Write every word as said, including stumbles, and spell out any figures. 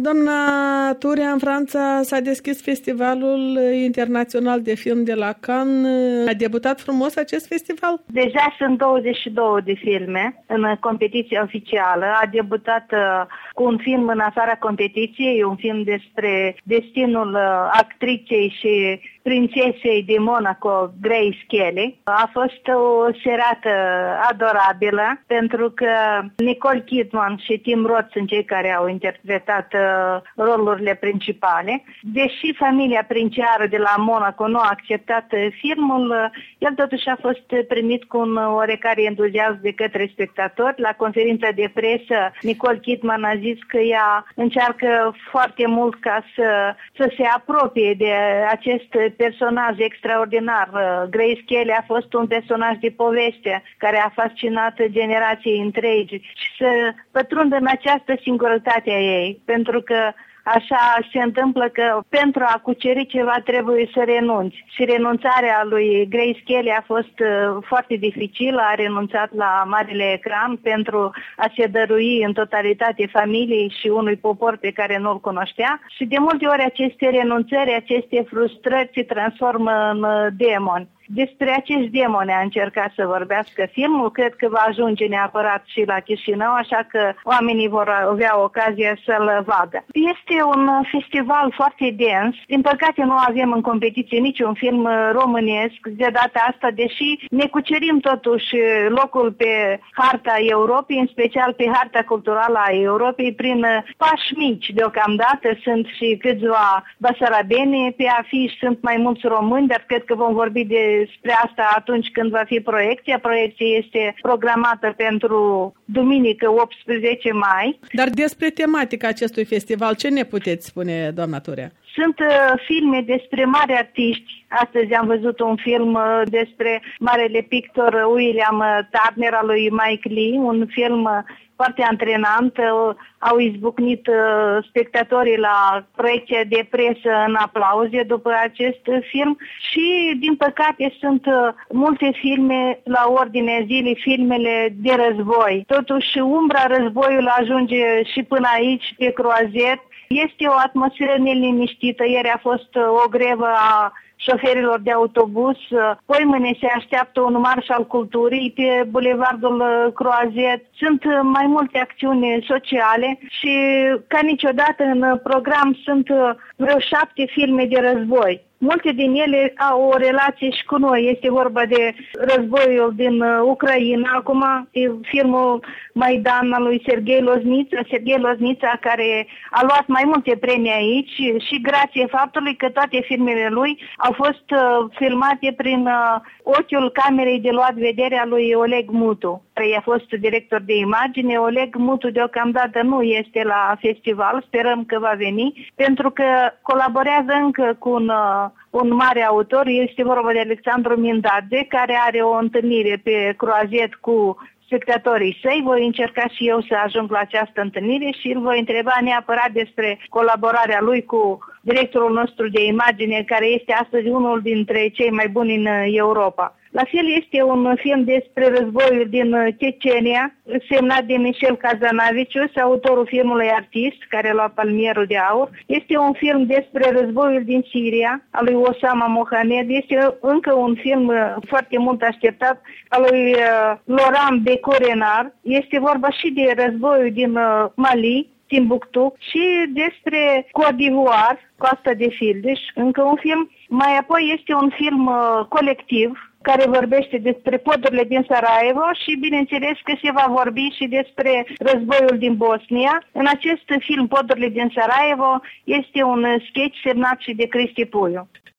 Doamna Turea, în Franța s-a deschis Festivalul Internațional de Film de la Cannes. A debutat frumos acest festival? Deja sunt douăzeci și două de filme în competiția oficială. A debutat cu un film în afara competiției, un film despre destinul actriței și prințesei de Monaco, Grace Kelly. A fost o serată adorabilă pentru că Nicole Kidman și Tim Roth sunt cei care au interpretat uh, rolurile principale. Deși familia princiară de la Monaco nu a acceptat filmul, uh, el totuși a fost primit cu un oarecare entuziasm de către spectatori. La conferința de presă, Nicole Kidman a zis că ea încearcă foarte mult ca să, să se apropie de acest personaj extraordinar. Grace Kelly a fost un personaj de poveste care a fascinat generații întregi și să pătrundă în această singurătate a ei, pentru că așa se întâmplă că pentru a cuceri ceva trebuie să renunți. Și renunțarea lui Grace Kelly a fost uh, foarte dificilă, a renunțat la marile ecran pentru a se dărui în totalitate familiei și unui popor pe care nu-l cunoștea. Și de multe ori aceste renunțări, aceste frustrări se transformă în uh, demoni. Despre acești demoni a încercat să vorbească filmul, cred că va ajunge neapărat și la Chișinău, așa că oamenii vor avea ocazia să-l vadă. Este un festival foarte dens, din păcate nu avem în competiție niciun film românesc de data asta, deși ne cucerim totuși locul pe harta Europei, în special pe harta culturală a Europei, prin pași mici deocamdată, sunt și câțiva basarabeni, pe afiș sunt mai mulți români, dar cred că vom vorbi de despre asta atunci când va fi proiecția. Proiecția este programată pentru duminică optsprezece mai. Dar despre tematica acestui festival, ce ne puteți spune, doamna Turea? Sunt uh, filme despre mari artiști. Astăzi am văzut un film uh, despre marele pictor William Turner al lui Mike Lee, un film uh, foarte antrenant. Uh, au izbucnit uh, spectatorii la proiecția de presă în aplauze după acest film și, din păcate, sunt uh, multe filme la ordinea zilei, filmele de război. Totuși, umbra războiului ajunge și până aici, pe Croazet. Este o atmosferă neliniștită. Ieri a fost o grevă a șoferilor de autobuz. Poimâine se așteaptă un marș al culturii pe bulevardul Croazet. Sunt mai multe acțiuni sociale și, ca niciodată, în program sunt vreo șapte filme de război. Multe din ele au o relație și cu noi. Este vorba de războiul din Ucraina. Acum e filmul Maidan al lui Serghei Loznița. Serghei Loznița, care a luat mai multe premii aici și grație faptului că toate filmele lui au fost uh, filmate prin uh, ochiul camerei de luat vedere a lui Oleg Mutu, care a fost director de imagine. Oleg Mutu deocamdată nu este la festival, sperăm că va veni, pentru că colaborează încă cu un uh, un mare autor, este vorba de Alexandru Mindadze, care are o întâlnire pe Croazet cu spectatorii săi. Voi încerca și eu să ajung la această întâlnire și îl voi întreba neapărat despre colaborarea lui cu directorul nostru de imagine, care este astăzi unul dintre cei mai buni în Europa. La fel este un film despre războiul din Cecenia, semnat de Michel Kazanavicius, autorul filmului Artist, care a luat Palmierul de Aur. Este un film despre războiul din Siria, al lui Osama Mohamed. Este încă un film foarte mult așteptat, al lui Laurent Becorenar. Este vorba și de războiul din Mali, Timbuktu, și despre Côte d'Ivoire, Coasta de Fildeș, încă un film. Mai apoi este un film uh, colectiv care vorbește despre podurile din Sarajevo și, bineînțeles, că se va vorbi și despre războiul din Bosnia. În acest film, Podurile din Sarajevo, este un sketch semnat și de Cristi Puiu.